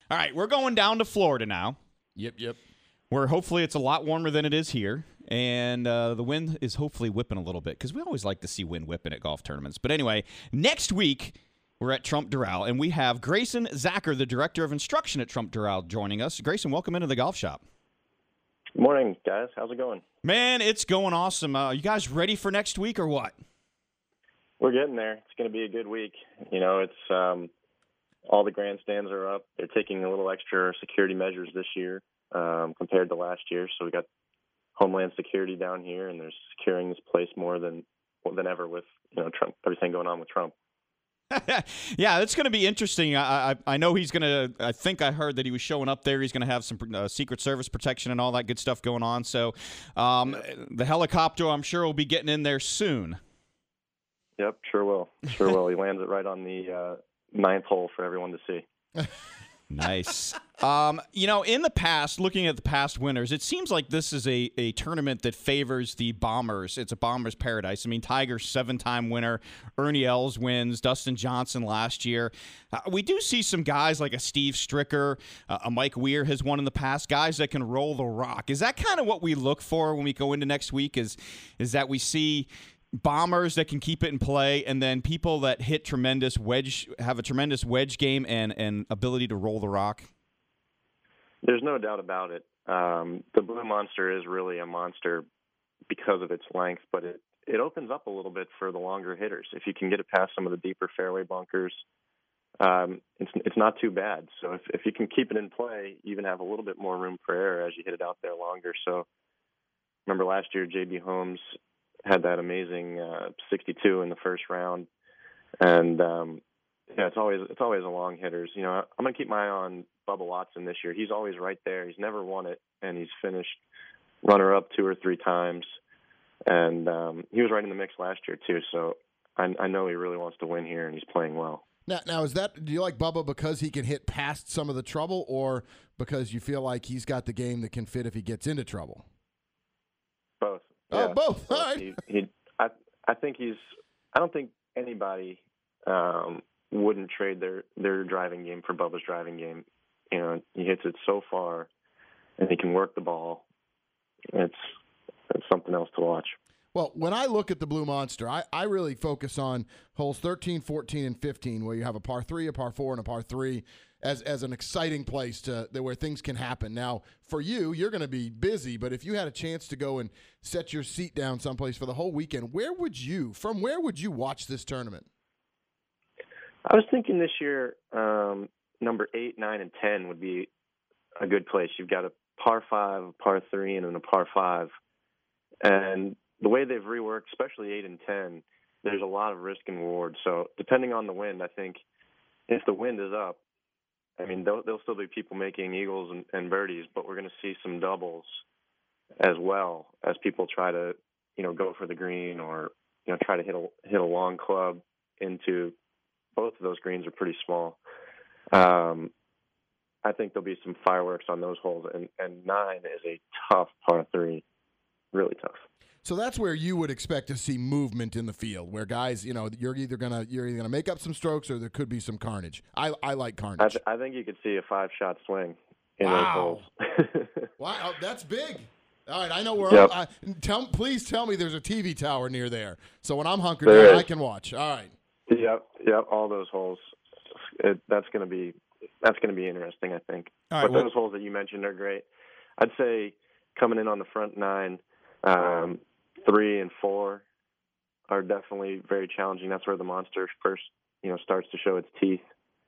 All right, we're going down to Florida now. Yep. Where hopefully it's a lot warmer than it is here, and the wind is hopefully whipping a little bit, because we always like to see wind whipping at golf tournaments. But anyway, next week we're at Trump Doral, and we have Grayson Zacher, the Director of Instruction at Trump Doral, joining us. Grayson, welcome into the golf shop. Good morning, guys. How's it going? Man, it's going awesome. You guys ready for next week or what? We're getting there. It's going to be a good week. You know, it's all the grandstands are up. They're taking a little extra security measures this year compared to last year. So we got Homeland Security down here, and they're securing this place more than ever with Trump, everything going on with Trump. Yeah, it's going to be interesting. I know he's going to. I think I heard that he was showing up there. He's going to have some Secret Service protection and all that good stuff going on. So the helicopter, I'm sure, will be getting in there soon. Yep, sure will. Sure will. He lands it right on the ninth hole for everyone to see. Nice. In the past, looking at the past winners, it seems like this is a tournament that favors the Bombers. It's a Bombers paradise. I mean, Tiger's 7-time winner. Ernie Els wins. Dustin Johnson last year. We do see some guys like a Steve Stricker, a Mike Weir has won in the past, guys that can roll the rock. Is that kind of what we look for when we go into next week, is that we see bombers that can keep it in play, and then people that have a tremendous wedge game and ability to roll the rock? There's no doubt about it. The Blue Monster is really a monster because of its length, but it opens up a little bit for the longer hitters. If you can get it past some of the deeper fairway bunkers, it's not too bad. So if you can keep it in play, you even have a little bit more room for error as you hit it out there longer. So remember last year, J.B. Holmes had that amazing 62 in the first round, and it's always a long hitters. I'm going to keep my eye on Bubba Watson this year. He's always right there. He's never won it, and he's finished runner-up 2 or 3 times, and he was right in the mix last year too. So I know he really wants to win here, and he's playing well. Now do you like Bubba because he can hit past some of the trouble, or because you feel like he's got the game that can fit if he gets into trouble? Both. Oh, yeah. both. All right. I think I don't think anybody wouldn't trade their driving game for Bubba's driving game. He hits it so far, and he can work the ball. It's something else to watch. Well, when I look at the Blue Monster, I really focus on holes 13, 14, and 15, where you have a par 3, a par 4, and a par 3 as an exciting place where things can happen. Now, for you're going to be busy, but if you had a chance to go and set your seat down someplace for the whole weekend, where would you watch this tournament? I was thinking this year, number 8, 9, and 10 would be a good place. You've got a par 5, a par 3, and then a par 5. And the way they've reworked, especially 8 and 10, there's a lot of risk and reward. So depending on the wind, I think if the wind is up, I mean, there'll still be people making eagles and birdies, but we're going to see some doubles as well as people try to, go for the green or, try to hit a long club into both of those greens are pretty small. I think there'll be some fireworks on those holes, and 9 is a tough par 3, really tough. So that's where you would expect to see movement in the field, where guys, you're either gonna make up some strokes or there could be some carnage. I like carnage. I think you could see a 5-shot swing in those holes. Wow, that's big. All right, I know where. Yep. Please tell me there's a TV tower near there, so when I'm hunkered down, I can watch. All right. Yep. All those holes. That's going to be interesting, I think. All right, those holes that you mentioned are great. I'd say coming in on the front 9. 3 and 4 are definitely very challenging. That's where the monster first, starts to show its teeth.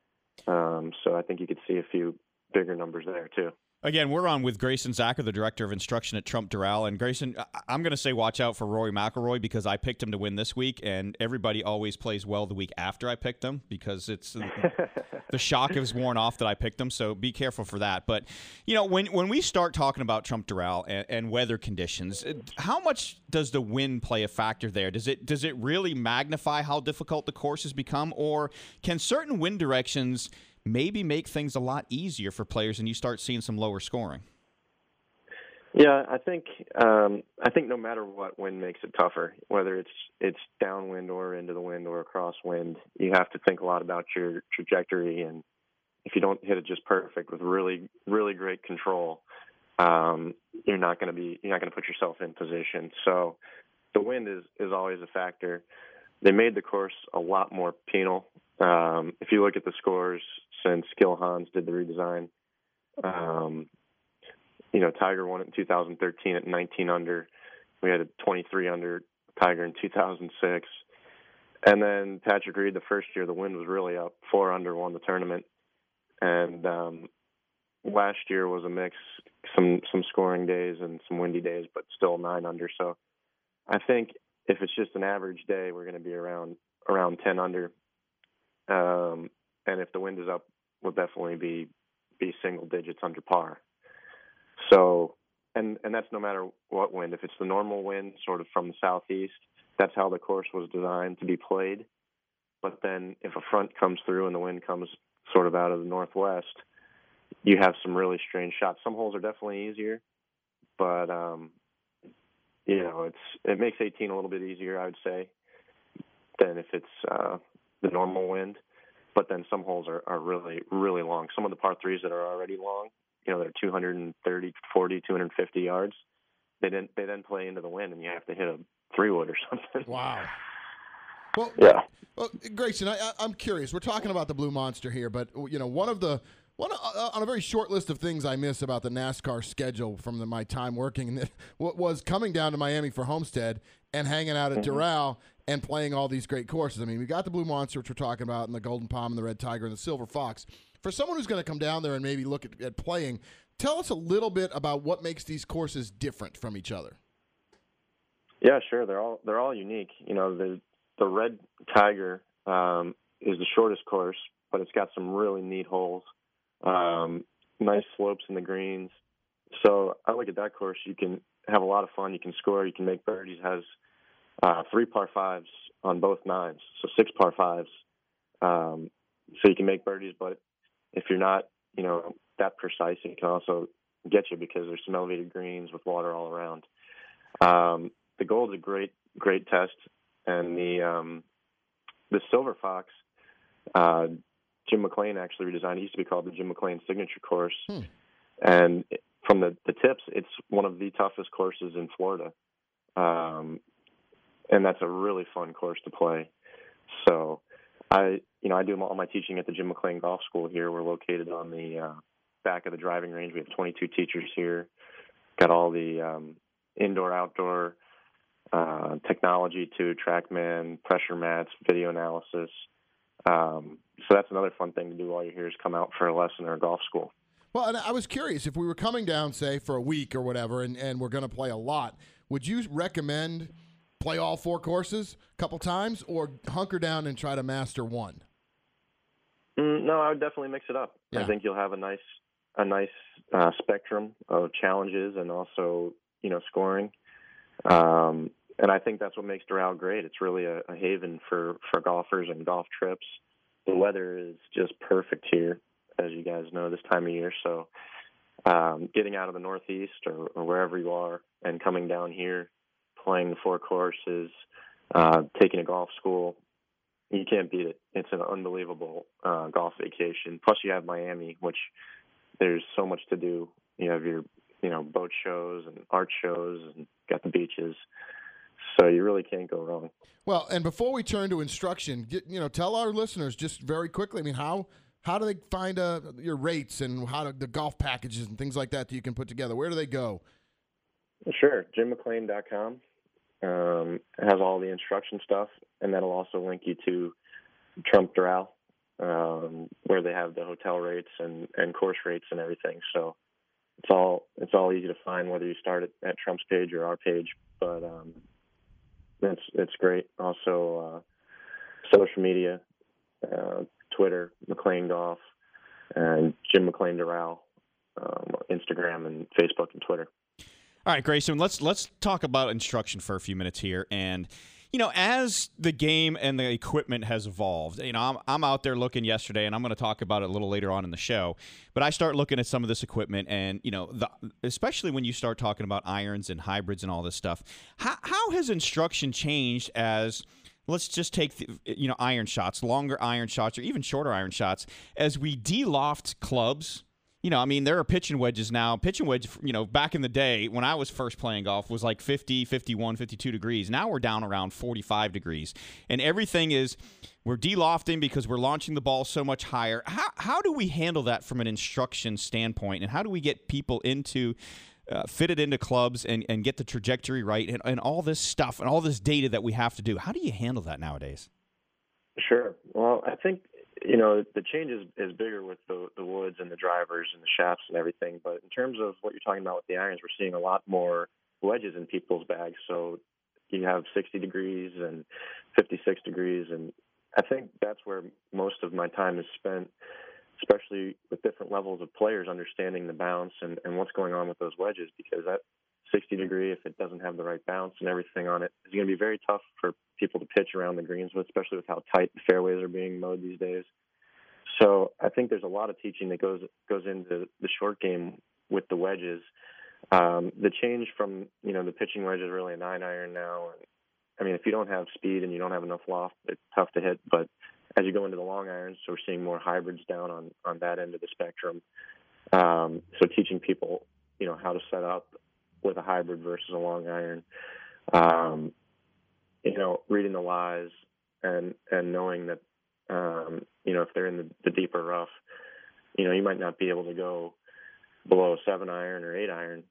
So I think you could see a few bigger numbers there too. Again, we're on with Grayson Zacher, the Director of Instruction at Trump Doral. And Grayson, I'm going to say watch out for Rory McIlroy because I picked him to win this week, and everybody always plays well the week after I picked him because it's the shock is worn off that I picked him. So be careful for that. But, when we start talking about Trump Doral and weather conditions, how much does the wind play a factor there? Does it really magnify how difficult the course has become, or can certain wind directions maybe make things a lot easier for players and you start seeing some lower scoring? Yeah, I think no matter what, wind makes it tougher, whether it's downwind or into the wind or a crosswind. You have to think a lot about your trajectory and if you don't hit it just perfect with really, really great control, you're not going to put yourself in position. So the wind is always a factor. They made the course a lot more penal. If you look at the scores since Gil Hans did the redesign, Tiger won it in 2013 at 19 under. We had a 23 under Tiger in 2006. And then Patrick Reed, the first year, the wind was really up. 4 under, won the tournament. And last year was a mix, some scoring days and some windy days, but still 9 under. So I think if it's just an average day, we're going to be around 10 under. And if the wind is up, we'll definitely be single digits under par. So, and that's no matter what wind. If it's the normal wind, sort of from the southeast, that's how the course was designed to be played. But then if a front comes through and the wind comes sort of out of the northwest, you have some really strange shots. Some holes are definitely easier, but it makes 18 a little bit easier, I would say, than if it's the normal wind. But then some holes are really, really long. Some of the par threes that are already long, they're 230, 40, 250 yards. They then play into the wind, and you have to hit a 3-wood or something. Wow. Well, yeah. Well, Grayson, I'm curious. We're talking about the Blue Monster here, but one on a very short list of things I miss about the NASCAR schedule from my time working was coming down to Miami for Homestead and hanging out at Doral and playing all these great courses. I mean, we got the Blue Monster, which we're talking about, and the Golden Palm and the Red Tiger and the Silver Fox. For someone who's going to come down there and maybe look at playing, tell us a little bit about what makes these courses different from each other. Yeah, sure. They're all unique. The Red Tiger is the shortest course, but it's got some really neat holes. Nice slopes in the greens. So I look at that course. You can have a lot of fun. You can score. You can make birdies. It has 3 par 5s on both nines, so 6 par 5s. So you can make birdies, but if you're not, that precise, it can also get you because there's some elevated greens with water all around. The Gold's a great test, and the Silver Fox, Jim McLean actually redesigned. It used to be called the Jim McLean Signature Course. And from the tips, it's one of the toughest courses in Florida. And that's a really fun course to play. So I do all my teaching at the Jim McLean Golf School here. We're located on the back of the driving range. We have 22 teachers here. Got all the indoor, outdoor technology to TrackMan, pressure mats, video analysis. So that's another fun thing to do while you're here is come out for a lesson or a golf school. Well, and I was curious, if we were coming down, say, for a week or whatever, and we're going to play a lot, would you recommend play all 4 courses a couple times or hunker down and try to master one? No, I would definitely mix it up. Yeah. I think you'll have a nice spectrum of challenges and also, scoring. And I think that's what makes Doral great. It's really a haven for golfers and golf trips. The weather is just perfect here, as you guys know, this time of year. So getting out of the Northeast or wherever you are and coming down here, playing the 4 courses, taking a golf school, you can't beat it. It's an unbelievable golf vacation. Plus you have Miami, which there's so much to do. You have your, boat shows and art shows and got the beaches. So you really can't go wrong. Well, and before we turn to instruction, tell our listeners just very quickly, how do they find your rates and the golf packages and things like that you can put together? Where do they go? Sure. JimMcLean.com has all the instruction stuff, and that'll also link you to Trump Doral, where they have the hotel rates and course rates and everything. So it's all easy to find, whether you start at Trump's page or our page. But it's great. Also, social media, Twitter, McLean Golf, and Jim McLean Doral, Instagram and Facebook and Twitter. All right, Grayson, let's talk about instruction for a few minutes here. And, as the game and the equipment has evolved, I'm out there looking yesterday, and I'm going to talk about it a little later on in the show. But I start looking at some of this equipment, and, especially when you start talking about irons and hybrids and all this stuff, how has instruction changed as let's just take iron shots, longer iron shots, or even shorter iron shots. As we de-loft clubs, there are pitching wedges now. Pitching wedge, back in the day when I was first playing golf was like 50, 51, 52 degrees. Now we're down around 45 degrees. And everything is, we're de-lofting because we're launching the ball so much higher. How do we handle that from an instruction standpoint? And how do we get people fitted into clubs and get the trajectory right and all this stuff and all this data that we have to do? How do you handle that nowadays? Sure. Well, I think the change is bigger with the woods and the drivers and the shafts and everything. But in terms of what you're talking about with the irons, we're seeing a lot more wedges in people's bags. So you have 60 degrees and 56 degrees. And I think that's where most of my time is spent, especially with different levels of players, understanding the bounce and what's going on with those wedges, because that 60 degree, if it doesn't have the right bounce and everything on it, is going to be very tough for people to pitch around the greens with, especially with how tight the fairways are being mowed these days. So I think there's a lot of teaching that goes into the short game with the wedges. The change from, the pitching wedge is really a 9-iron now. I mean, if you don't have speed and you don't have enough loft, it's tough to hit. But as you go into the long irons, so we're seeing more hybrids down on that end of the spectrum. So teaching people, how to set up with a hybrid versus a long iron, reading the lies and knowing that, if they're in the deeper rough, you might not be able to go below a 7-iron or 8-iron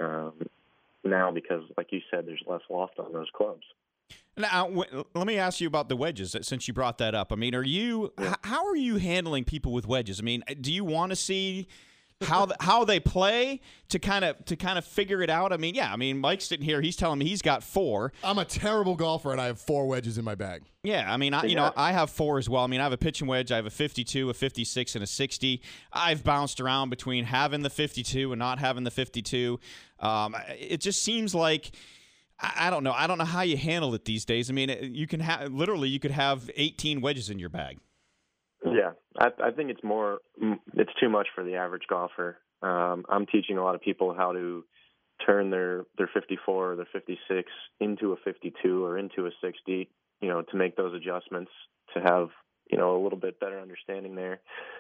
now because, like you said, there's less loft on those clubs. Now, let me ask you about the wedges, since you brought that up. I mean, how are you handling people with wedges? I mean, do you want to see how they play to kind of figure it out? I mean, Mike's sitting here. He's telling me he's got 4. I'm a terrible golfer, and I have 4 wedges in my bag. Yeah, I mean, I have 4 as well. I mean, I have a pitching wedge. I have a 52, a 56, and a 60. I've bounced around between having the 52 and not having the 52. It just seems like, I don't know. I don't know how you handle it these days. I mean, you could have 18 wedges in your bag. Yeah, I think it's too much for the average golfer. I'm teaching a lot of people how to turn their 54 or their 56 into a 52 or into a 60, to make those adjustments, to have, a little bit better understanding there.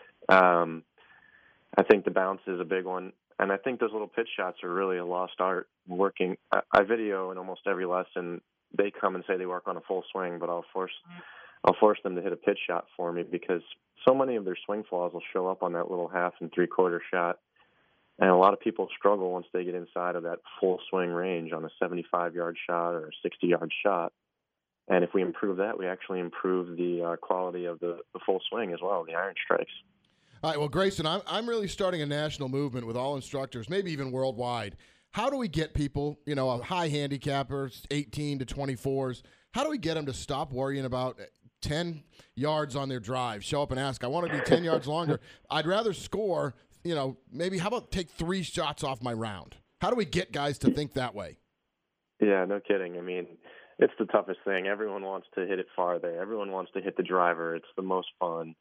I think the bounce is a big one. And I think those little pitch shots are really a lost art. I video in almost every lesson. They come and say they work on a full swing, but I'll force them to hit a pitch shot for me because so many of their swing flaws will show up on that little 1/2 and 3/4 shot. And a lot of people struggle once they get inside of that full swing range on a 75-yard shot or a 60-yard shot. And if we improve that, we actually improve the quality of the full swing as well, the iron strikes. All right, well, Grayson, I'm really starting a national movement with all instructors, maybe even worldwide. How do we get people, high handicappers, 18 to 24s, how do we get them to stop worrying about 10 yards on their drive, show up and ask, I want to be 10 yards longer. I'd rather score, maybe how about take 3 shots off my round? How do we get guys to think that way? Yeah, no kidding. I mean, it's the toughest thing. Everyone wants to hit it farther. Everyone wants to hit the driver. It's the most fun.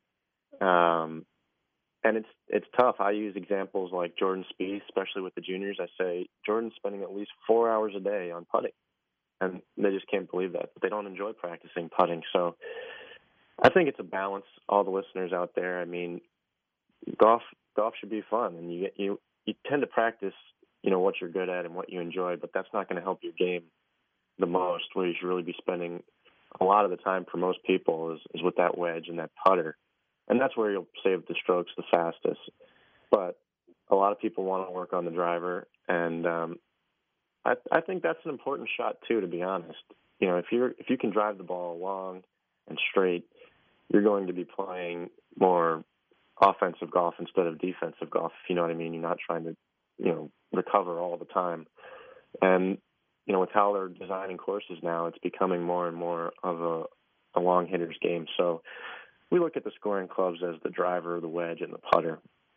And it's tough. I use examples like Jordan Spieth, especially with the juniors. I say, Jordan's spending at least 4 hours a day on putting. And they just can't believe that. But they don't enjoy practicing putting. So I think it's a balance, all the listeners out there. I mean, golf should be fun. And you tend to practice, what you're good at and what you enjoy. But that's not going to help your game the most. Where you should really be spending a lot of the time for most people is with that wedge and that putter. And that's where you'll save the strokes the fastest. But a lot of people want to work on the driver. And I think that's an important shot, too, to be honest. If you can drive the ball long and straight, you're going to be playing more offensive golf instead of defensive golf, if you know what I mean. You're not trying to, recover all the time. And, with how they're designing courses now, it's becoming more and more of a long hitter's game. So we look at the scoring clubs as the driver, the wedge, and the putter.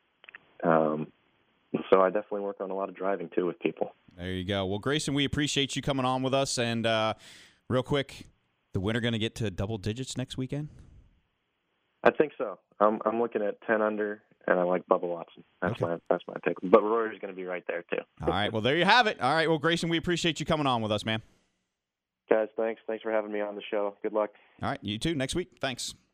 So I definitely work on a lot of driving, too, with people. There you go. Well, Grayson, we appreciate you coming on with us. And real quick, the winner going to get to double digits next weekend? I think so. I'm looking at 10 under, and I like Bubba Watson. That's my pick. But Rory's going to be right there, too. All right. Well, there you have it. All right. Well, Grayson, we appreciate you coming on with us, man. Guys, thanks for having me on the show. Good luck. All right, you too. Next week. Thanks.